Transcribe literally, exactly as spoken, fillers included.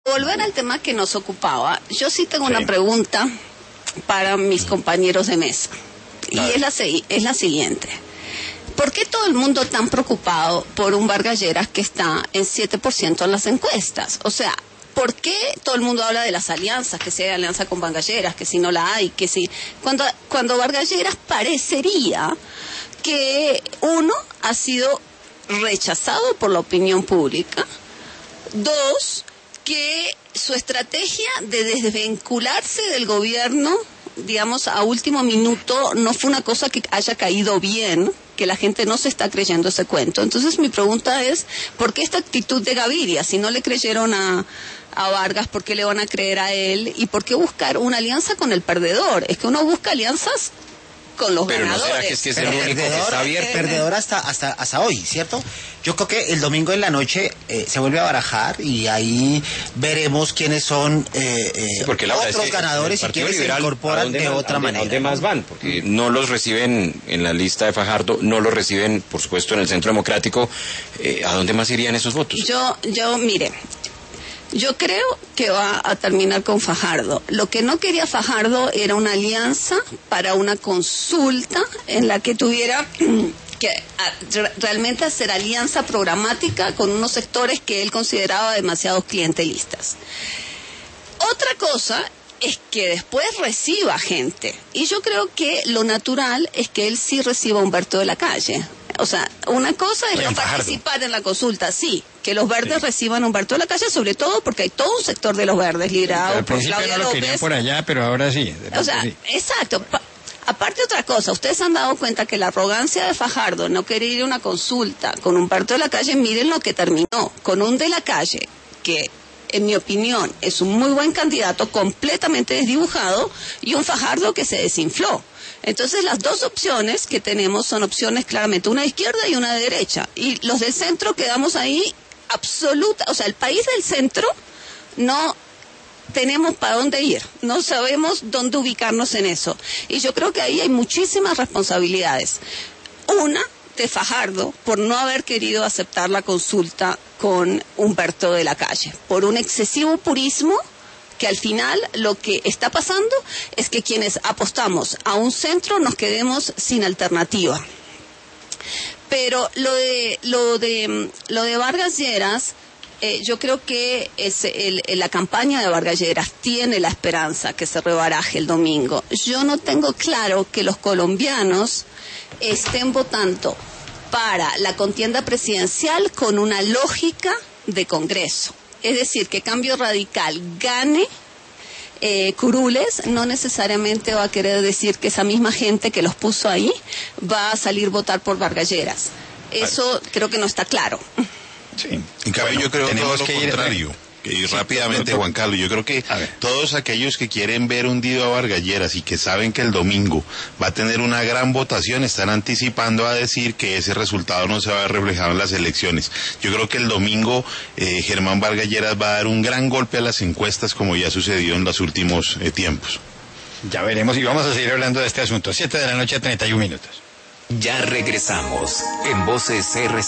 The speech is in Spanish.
Volver al tema que nos ocupaba, yo sí tengo sí. una pregunta para mis compañeros de mesa. Claro. Y es la, es la siguiente. ¿Por qué todo el mundo tan preocupado por un Vargas Lleras que está en siete por ciento en las encuestas? O sea, ¿por qué todo el mundo habla de las alianzas, que si hay alianza con Vargas Lleras, que si no la hay, que si... Cuando, cuando Vargas Lleras parecería que uno ha sido rechazado por la opinión pública, dos, que su estrategia de desvincularse del gobierno, digamos, a último minuto, no fue una cosa que haya caído bien, que la gente no se está creyendo ese cuento. Entonces mi pregunta es, ¿por qué esta actitud de Gaviria? Si no le creyeron a, a Vargas, ¿por qué le van a creer a él? ¿Y por qué buscar una alianza con el perdedor? Es que uno busca alianzas con los pero ganadores. No será que es que es el único perdedor, que está abierto. Perdedor hasta, hasta, hasta hoy, ¿cierto? Yo creo que el domingo en la noche eh, se vuelve a barajar y ahí veremos quiénes son eh, eh, sí, porque otros es que ganadores y quiénes se incorporan de más, otra ¿a manera. ¿Dónde más van? Porque no los reciben en la lista de Fajardo, no los reciben, por supuesto, en el Centro Democrático. Eh, ¿A dónde más irían esos votos? Yo, yo, mire... Yo creo que va a terminar con Fajardo. Lo que no quería Fajardo era una alianza para una consulta en la que tuviera que realmente hacer alianza programática con unos sectores que él consideraba demasiado clientelistas. Otra cosa es que después reciba gente. Y yo creo que lo natural es que él sí reciba a Humberto de la Calle. O sea, una cosa es no participar en la consulta, sí, que los verdes sí. reciban a Humberto de la Calle, sobre todo porque hay todo un sector de los verdes liderado por Claudia no lo López. Querían por allá, pero ahora sí. O sea, sí. exacto. Pa aparte otra cosa, ustedes han dado cuenta que la arrogancia de Fajardo no querer ir a una consulta con Humberto de la Calle, miren lo que terminó, con un de la Calle que... en mi opinión, es un muy buen candidato, completamente desdibujado, y un Fajardo que se desinfló. Entonces, las dos opciones que tenemos son opciones claramente, una de izquierda y una de derecha. Y los del centro quedamos ahí absoluta, o sea, el país del centro no tenemos para dónde ir, no sabemos dónde ubicarnos en eso. Y yo creo que ahí hay muchísimas responsabilidades. Una, de Fajardo, por no haber querido aceptar la consulta con Humberto de la Calle, por un excesivo purismo que al final lo que está pasando es que quienes apostamos a un centro nos quedemos sin alternativa. Pero lo de lo de lo de Vargas Lleras, eh, yo creo que es el, la campaña de Vargas Lleras tiene la esperanza que se rebaraje el domingo. Yo no tengo claro que los colombianos estén votando para la contienda presidencial con una lógica de Congreso. Es decir, que Cambio Radical gane eh, curules, no necesariamente va a querer decir que esa misma gente que los puso ahí va a salir a votar por Vargas Lleras. Eso creo que no está claro. Sí, en cambio bueno, yo creo todo lo que contrario. Y sí, rápidamente, Juan Carlos, yo creo que todos aquellos que quieren ver hundido a Vargas Lleras y que saben que el domingo va a tener una gran votación, están anticipando a decir que ese resultado no se va a ver reflejado en las elecciones. Yo creo que el domingo eh, Germán Vargas Lleras va a dar un gran golpe a las encuestas, como ya sucedió en los últimos eh, tiempos. Ya veremos y vamos a seguir hablando de este asunto. Siete de la noche, treinta y un minutos. Ya regresamos en Voces R C.